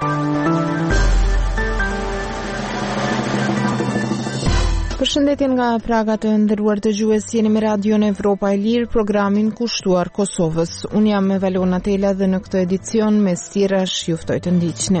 Përshëndetje nga Praga të nderuar dëgjues, jeni me Radion Evropa e Lirë, programin kushtuar Kosovës. Unë jam me Valona Tela dhe në këtë edicion me stirash ju ftoj të ndiqni.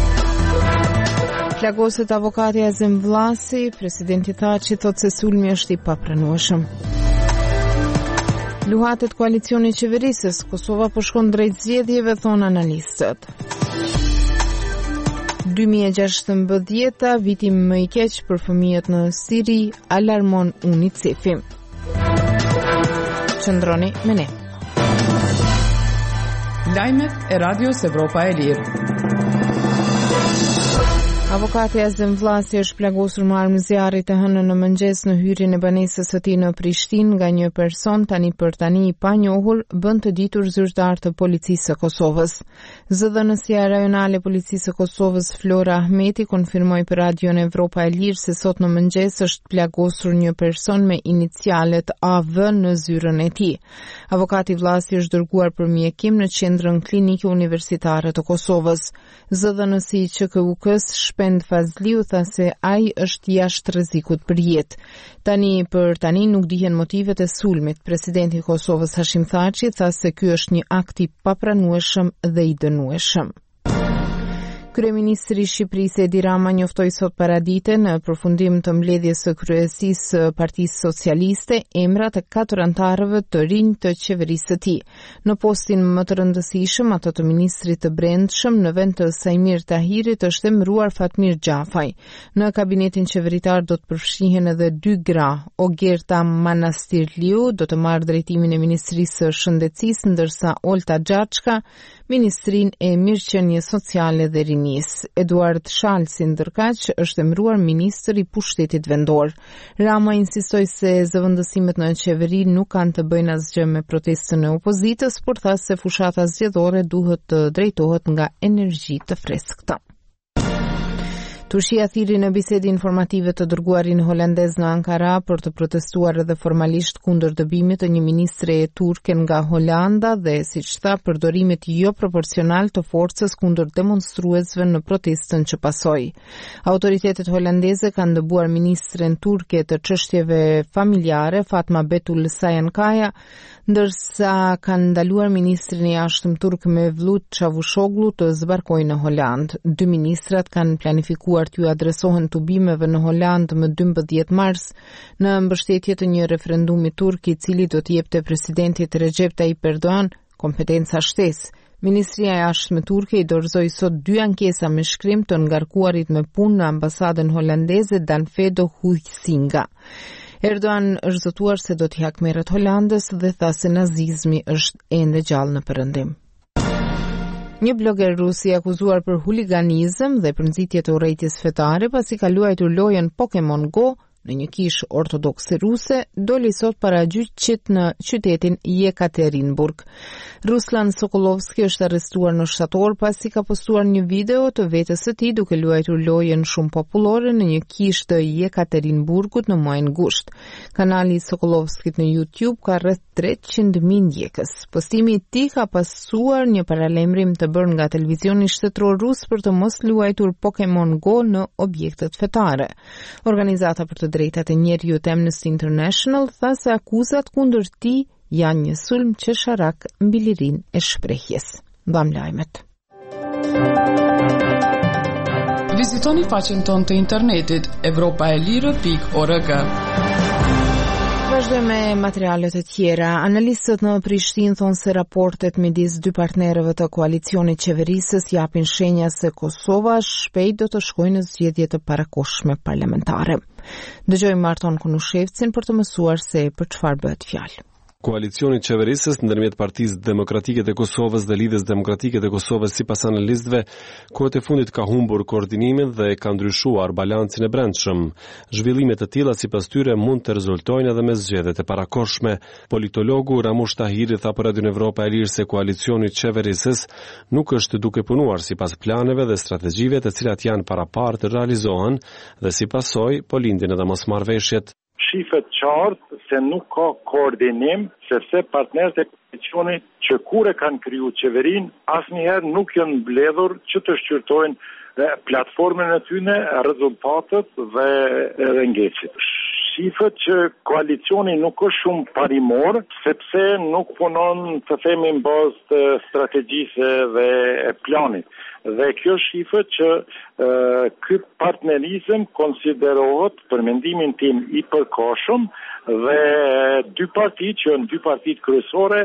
Plagoset avokati Azem Vllasi, presidenti Thaçi thot se sulmi është i papranueshëm. Luhatet koalicioni i qeverisës, Kosova po shkon drejt zgjedhjeve, thon analistët. 2016 viti më i keq për fëmijët në Siri, alarmon UNICEF-i. Qëndroni me ne. Lajmet e Radios Evropa e Lirë. Avokati Azem Vllasi është plagosur me armë zjarri të hënën në mëngjes në hyrjen e banesës së tij në Prishtinë nga një person tani i panjohur, bën të ditur zyrtar të policisë së Kosovës. Zëdhënësia rajonale e policisë së Kosovës Flora Ahmeti konfirmoi për Radion Evropa e Lirë se sot në mëngjes është plagosur një person me inicialet AV në zyrën e tij. Avokati Vllasi është dërguar për mjekim në qendrën klinike universitare të Kosovës. Zëdhënësi i QKUK-s Shpend Fazliu tha se ai është jashtë rrezikut për jetë. Për tani nuk dihen motivet e sulmit. Presidenti i Kosovës Hashim Thaçi tha se ky është një akt i papranueshëm dhe i dënueshëm. Kryeministri i Shqipërisë Edi Rama njoftoi sot paradite në përfundim të mbledhjes së kryesisë së Partisë Socialiste emrat e 4 anëtarëve të rinj të qeverisë së tij. Në postin më të rëndësishëm, ato të ministrit të Brendshëm, në vend të Sajmir Tahirit është emëruar Fatmir Gjafaj. Në kabinetin qeveritar do të përfshihen edhe 2 gra. Ogerta Manastirliu do të marrë drejtimin e Ministrisë së Shëndetësisë, ndërsa Olta Xhaçka Ministrinë e Mirëqenies Sociale dhe Rinisë. Eduard Shalsi ndërkaq është emëruar ministër i pushtetit vendor. Rama insistoi se zëvendësimet në qeveri nuk kanë të bëjnë asgjë me protestën e opozitës, por tha se fushata zgjedhore duhet të drejtohet nga energji të freskëta. Turqia thiri në bisede informative të dërguarin holandez në Ankara për të protestuar edhe formalisht kundër dëbimit të një ministre turke nga Holanda dhe, siç tha, përdorimit jo proporcional të forcës kundër demonstruesve në protestën që pasoi. Autoritetet holandeze kanë dëbuar ministren turke të çështjeve familjare Fatma Betul Sajankaya, ndërsa kanë ndaluar ministrin e jashtëm turk Mevlut Çavuşoglu të zbarkojë në Holand. 2 ministrat kanë planifikuar t'ju adresohen tubimeve në Holand më 12 mars në mbështetje të një referendumi turk i cili do të jepte presidentit Recep Tayyip Erdogan kompetenca shtesë. Ministria e jashtme turke i dorëzoi sot 2 ankesa me shkrim të ngarkuarit me punë në ambasadën holandeze Danfedo Huijsinga. Erdogan është zotuar se do t'i hakmerret Holandës dhe tha se nazizmi është ende gjallë në perëndim. Një bloger rus i akuzuar për huliganizëm dhe për nxitje të urrëties fetare pasi ka luajtur lojën Pokémon Go në një kishë ortodokse ruse, doli sot para gjyqit në qytetin Jekaterinburg. Ruslan Sokolovski është arrestuar në shtator pasi ka postuar një video të vetës së tij duke luajtur lojën shumë popullore në një kishë të Jekaterinburgut në muajin gusht. Kanali i Sokolovskit në YouTube ka rreth 300.000 ndjekës. Postimi i tij ka pasuar një paralajmërim të bërë nga televizioni shtetëror rus për të mos luajtur Pokémon Go në objektet fetare. Organizata për të drejtat e njerëzit Amnesty International tha se akuzat kundër tij janë një sulm që sharak mbi lirinë e shprehjes. Mbam lajmet. Vizitoni faqen tonë të internetit europaelire.org. Vazhdojmë me materialet e tjera. Analistët në Prishtinë thonë se raportet midis 2 partnerëve të koalicionit qeverisës japin shenja se Kosova shpejt do të shkojë në zgjedhje të parakohshme parlamentare. Dëgjojmë Marton Kunushevcin për të mësuar se për çfarë bëhet fjalë. Koalicioni qeverisës ndërmjet Partisë Demokratike të Kosovës dhe Lidhjes Demokratike të Kosovës sipas analistëve, kohët e fundit ka humbur koordinimin dhe ka ndryshuar balancin e brendshëm. Zhvillime të tilla sipas tyre mund të rezultojnë edhe me zgjedhjet e parakohshme. Politologu Ramush Tahiri tha për Radion Evropa e Lirë se koalicioni qeverisës nuk është duke punuar sipas planeve dhe strategjive të cilat janë paraparë të realizohen dhe sipas saj po lindin edhe mosmarrveshjet. shifet qartë se nuk ka koordinim, sepse partnerët e koalicionit që kur e kanë kriju qeverinë, asnjëherë nuk janë mbledhur që të shqyrtojnë platformën e tyne, rezultatet dhe ngecit. Shifet që koalicioni nuk është shumë parimor, sepse nuk punon të themi në bazë të strategjisë dhe planit. Dhe kjo shifet që ky partnerizëm konsiderohet për mendimin tim i përkohshëm dhe dy partitë që janë dy partitë kryesore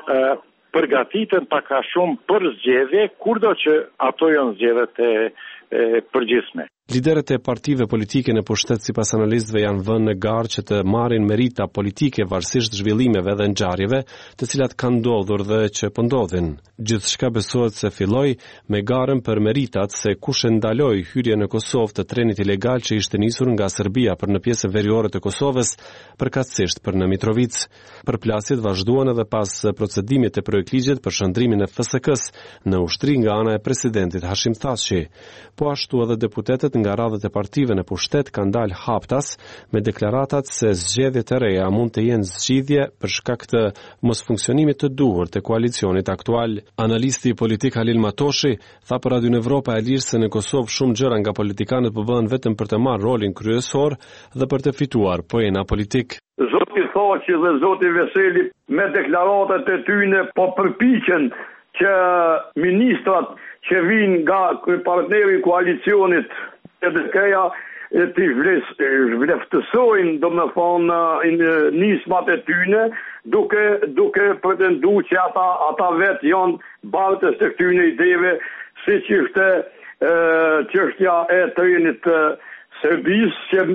përgatiten pak a shumë për zgjedhje, kurdo që ato janë zgjedhjet e përgjithshme. Liderët e partive politike në pushtet sipas analistëve janë vënë në garë që të marrin merita politike varësisht zhvillimeve dhe ngjarjeve, të cilat kanë ndodhur dhe që po ndodhin. Gjithçka besohet se filloi me garën për meritat se kush e ndaloi hyrjen në Kosovë të trenit ilegal që ishte nisur nga Serbia për në pjesën veriore të Kosovës, përkatësisht për në Mitrovic. Përplasjet vazhduan edhe pas procedimit të projektligjit për shndrimin e FSK-s në ushtri nga ana e presidentit Hashim Thaçi. Po ashtu edhe deputetët nga radhët e partive në pushtet kanë dalë haptas me deklaratat se zgjedhjet e reja mund të jenë zgjidhje për shkak të mosfunksionimit të duhur të koalicionit aktual. Analisti politik Halil Matoshi tha për Radio Evropa e Lirë se në Kosovë shumë gjëra nga politikanët po bëhen vetëm për të marrë rolin kryesor dhe për të fituar pojena politik. Zoti Thaçi dhe zoti Veseli me deklaratat e tyre po përpiqen që ministrat që vinë nga partneri i koalicionit e BK-ja të vleftësojnë, domethënë, nismat e tyre, duke pretenduar që ata vetë janë bartës të këtyre ideve, siç ishte çështja e trenit të Serbisë që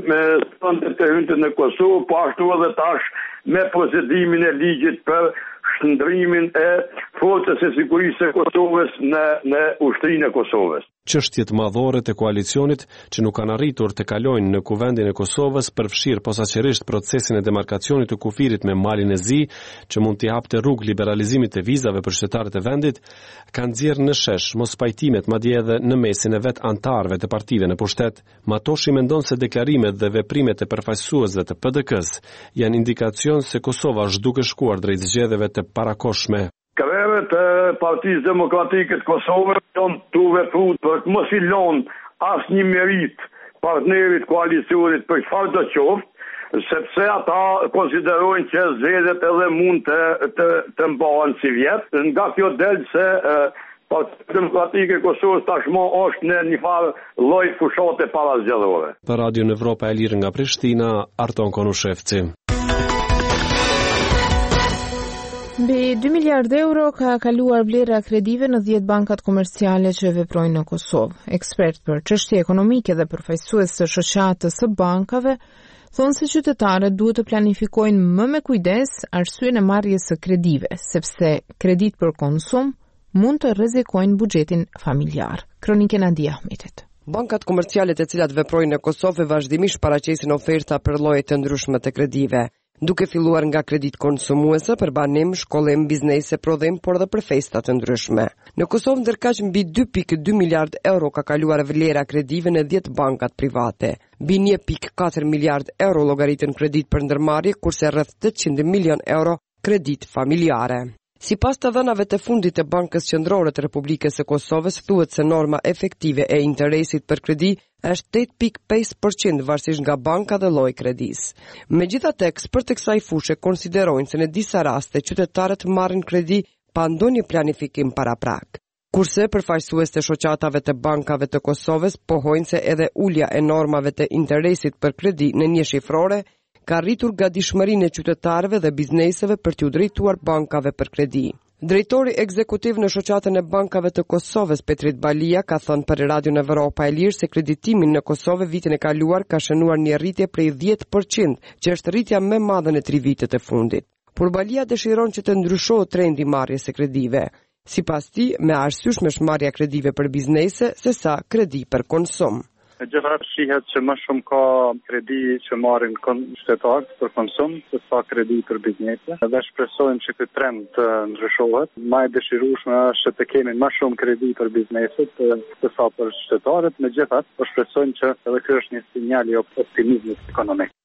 të hynte në Kosovë, po ashtu edhe tash me procedimin e ligjit për shndrimin e forcës e sigurisë e Kosovës në ushtrinë e Kosovës. Çështjet madhore të koalicionit që nuk kanë arritur të kalojnë në kuvendin e Kosovës përfshirë posaçërisht procesin e demarkacionit të kufirit me Malin e Zi, që mund t'i hapte rrugë liberalizimit të vizave për qytetarët e vendit, kanë nxjerrë në shesh mospajtimet madje edhe në mesin e vet antarëve të partive në pushtet. Matoshi mendon se deklarimet dhe veprimet e përfaqësuesve të PDK-s janë indikacion se Kosova është duke shkuar drejt zgjedhjeve të parakohshme. Krerët e Partisë Demokratike të Kosovës janë të vepruar për të mos i lënë asnjë merit partnerit koalicionit për çfarë do qoftë, sepse ata konsiderojnë që zgjedhjet edhe mund të mbahen si vjet. Nga kjo del se Partia Demokratike e Kosovës tashmë është në një farë lloj fushate parazgjedhore. Për Radio Evropa e Lirë nga Prishtina, Arton Konushevci. Mbi 2 miliardë euro ka kaluar vlera kredive në 10 bankat komerciale që veprojnë në Kosovë. Ekspert për çështje ekonomike dhe përfaqësues të shoqatës së bankave thonë se qytetarët duhet të planifikojnë më me kujdes arsyeën e marrjes së kredive, sepse kredit për konsum mund të rrezikojnë buxhetin familjar. Kronikën Adi Ahmetit. Bankat komerciale të cilat veprojnë në Kosovë vazhdimisht paraqesin oferta për lloje të ndryshme të kredive, duke filluar nga kredit konsumuese për banim, shkollim, biznese, prodhim, por dhe për festa të ndryshme. Në Kosovë ndërkaq mbi 2.2 miliard euro ka kaluar vlera kredive në 10 bankat private. Mbi 1.4 miliard euro llogaritën kredit për ndërmarrje, kurse rreth 800 milion euro kredit familjare. Sipas të dhënave të fundit të Bankës Qendrore të Republikës së Kosovës, thuhet se norma efektive e interesit për kredi është 8.5% varësisht nga banka dhe lloji kredis. Megjithatë, ekspertë e kësaj fushë konsiderojnë se në disa raste qytetarët marrin kredi pa ndonjë planifikim paraprak. Kurse përfaqësues të shoqatave të bankave të Kosovës pohojnë se edhe ulja e normave të interesit për kredi në një shifrore ka rritur gatishmërinë e qytetarëve dhe bizneseve për t'u drejtuar bankave për kredi. Drejtori ekzekutiv në shoqatën e bankave të Kosovës, Petrit Balia, ka thënë për Radio Evropa e Lirë se kreditimin në Kosovë vitin e kaluar ka shënuar një rritje prej 10%, që është rritja më e madhe në 3 vitet e fundit. Por Balia dëshiron që të ndryshohet trendi marrjes së kredive. Sipas tij, më arsyeshme është marrja kredive për biznese sesa kredi për konsum. Gjithashtu shihet që më shumë ka kredi që marrin qytetarët për konsum se sa kredi për biznese. Dhe shpresojmë që ky trend të ndryshohet. Më e dëshirueshme është të kemi më shumë kredi për bizneset se sa për qytetarët. Megjithatë, shpresojmë që edhe ky është një sinjal i optimizmit ekonomik.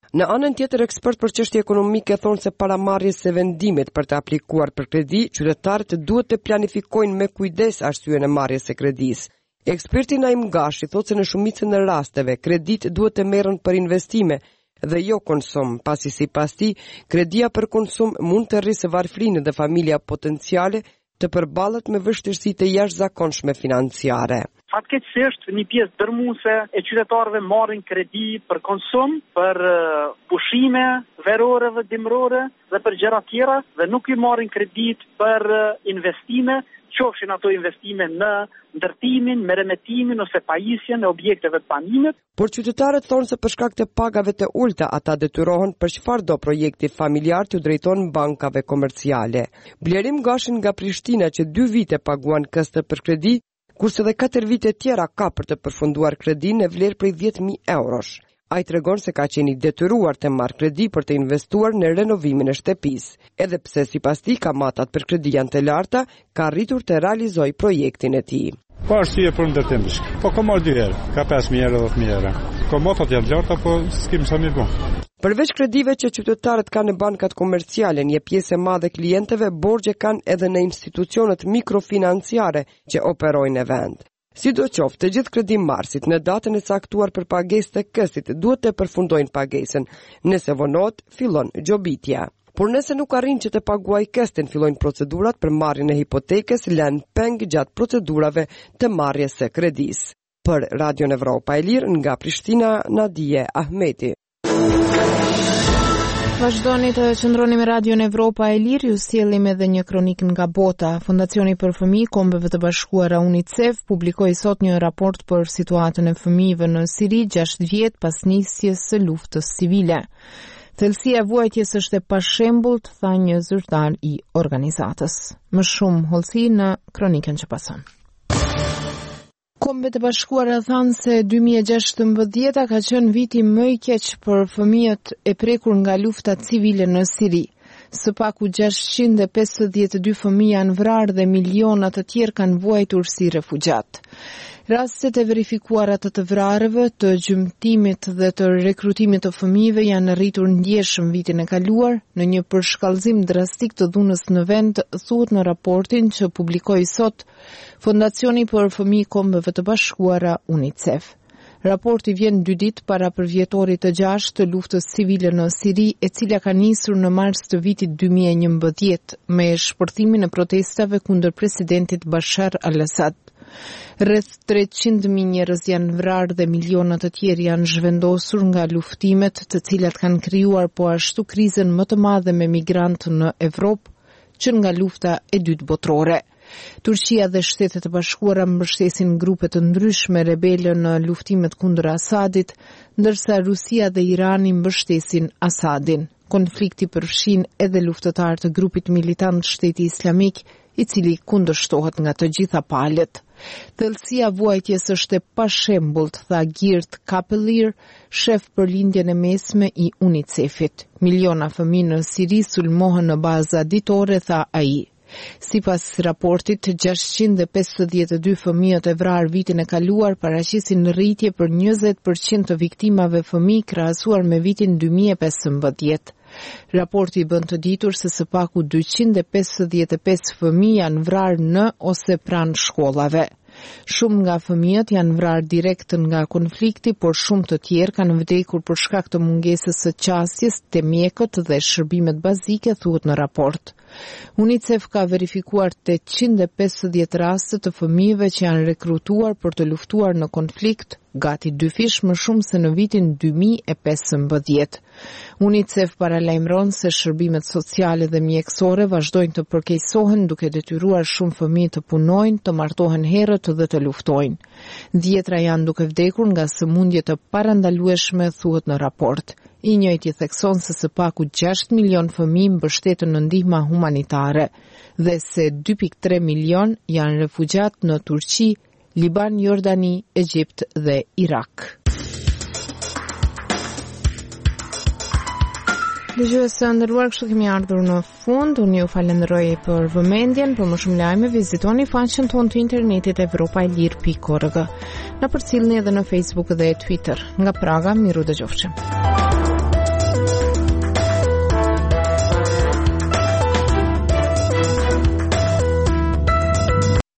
Në anën tjetër, ekspert për çështje ekonomike thonë se paramarrjes së vendimit për të aplikuar për kredi, qytetarët duhet të planifikojnë me kujdes arsyeën e marrjes së kredisë. Eksperti Naim Gashi thotë se në shumicën e rasteve kredit duhet të merren për investime dhe jo konsum, pasi sipas tij, kredia për konsum mund të rrisë varfrinë dhe familja potenciale të përballet me vështirësi të jashtëzakonshme financiare. Fatkeqësisht, një pjesë dërmuese e qytetarëve marrin kredi për konsum, për pushime verore dhe dimrore dhe për gjëra tjera dhe nuk i marrin kredit për investime, qofshin ato investime në ndërtimin, me remetimin ose pajisjen e objekteve të banimit. Por qytetarët thonë se për shkak të pagave të ulta ata detyrohen për çfarëdo projekti familjar të drejtohen bankave komerciale. Blerim Gashin nga Prishtina që 2 vite paguan këste për kredi, kurse dhe 4 vite tjera ka për të përfunduar kredin në vlerë prej 10.000 eurosh. Ai tregon se ka qenë i detyruar të marrë kredi për të investuar në renovimin e shtëpisë. Edhe pse sipas tij kamatat për kredi janë të larta, ka arritur të realizojë projektin e tij. Po arsye për ndërtim. Po ka marrë 2 herë, ka 5.000 euro, 10.000 euro. Komotat janë larta, po s'kem sa më bon. Përveç kredive që qytetarët kanë në bankat komerciale, një pjesë e madhe klientëve borxhe kanë edhe në institucionet mikrofinanciare që operojnë në vend. Sidoqoftë, të gjithë kredimarrësit në datën e caktuar për pagesë të kësit duhet të përfundojnë pagesën. Nëse vonohet, fillon gjobitja. Por nëse nuk arrin që të paguajë këstin, fillojnë procedurat për marrjen e hipotekës, lënë peng gjatë procedurave të marrjes së kredisë. Për Radion Evropa e Lirë, nga Prishtina, Nadije Ahmeti. Vazhdoni të qëndroni me Radion Evropa e Lirë, ju sjellim edhe një kronik nga bota. Fondacioni për fëmijë Kombeve të Bashkuara UNICEF publikoi sot një raport për situatën e fëmijëve në Siri 6 vjet pas nisjes së luftës civile. Thellësia e vuajtjes është e pashembullt, tha një zyrtar i organizatës. Më shumë hollësi në kronikën që pason. Kombet e Bashkuara thanë se 2016 ka qenë viti më i keq për fëmijët e prekur nga lufta civile në Siri. Së paku 652 fëmijë janë vrarë dhe miliona të tjerë kanë vuajtur si refugjat. Rastet e verifikuara të vrarëve, të gjymtimit dhe të rekrutimit të fëmijëve janë rritur ndjeshëm vitin e kaluar në një përshkallëzim drastik të dhunës në vend, thuhet në raportin që publikoi sot Fondacioni për fëmijë Kombeve të Bashkuara UNICEF. Raporti vjen 2 ditë para përvjetorit të 6 të luftës civile në Siri, e cila ka nisur në mars të vitit 2011 me shpërthimin e protestave kundër presidentit Bashar al-Assad. Rreth 300.000 njerëz janë vrarë dhe miliona të tjerë janë zhvendosur nga luftimet të cilat kanë krijuar po ashtu krizën më të madhe me migrantë në Evropë që nga lufta e dytë botërore. Turqia dhe Shtetet e Bashkuara mbështesin grupe të ndryshme rebele në luftimet kundër Asadit, ndërsa Rusia dhe Irani mbështesin Asadin. Konflikti përfshin edhe luftëtarë të grupit militant Shteti Islamik, i cili kundërshtohet nga të gjitha palët. Thellësia vuajtjes është e pashembullt, tha Geert Kapelir, shef për lindjen e mesme i UNICEF-it. Miliona fëmijë në Siri sulmohen në baza ditore, tha ai. Sipas raportit, 652 fëmijët e vrarë vitin e kaluar paraqisin rritje për 20% të viktimave fëmijë krahasuar me vitin 2015. Raporti bën të ditur se së paku 255 fëmijë janë vrarë në ose pranë shkollave. Shumë nga fëmijët janë vrarë direkt nga konflikti, por shumë të tjerë kanë vdekur për shkak të mungesës së qasjes, të mjekët dhe shërbimet bazike, thuhet në raport. UNICEF ka verifikuar 850 raste të fëmijëve që janë rekrutuar për të luftuar në konflikt, gati 2 fish më shumë se në vitin 2015. UNICEF paralajmëron se shërbimet sociale dhe mjekësore vazhdojnë të përkeqësohen, duke detyruar shumë fëmijë të punojnë, të martohen herët dhe të luftojnë. 10 janë duke vdekur nga sëmundje të parandalueshme, thuhet në raport. I njëjti thekson se së paku 6 milion fëmijë mbështeten në ndihma humanitare dhe se 2.3 milion janë refugjat në Turqi, Liban, Jordani, Egjipt dhe Irak. Dëgjues të nderuar, kështu kemi ardhur në fund. Unë ju falenderoj për vëmendjen. Për më shumë lajme vizitoni faqen tonë të internetit evropaelir.org. Na përcjellni edhe në Facebook dhe Twitter. Nga Praga, miru dëgjofshim.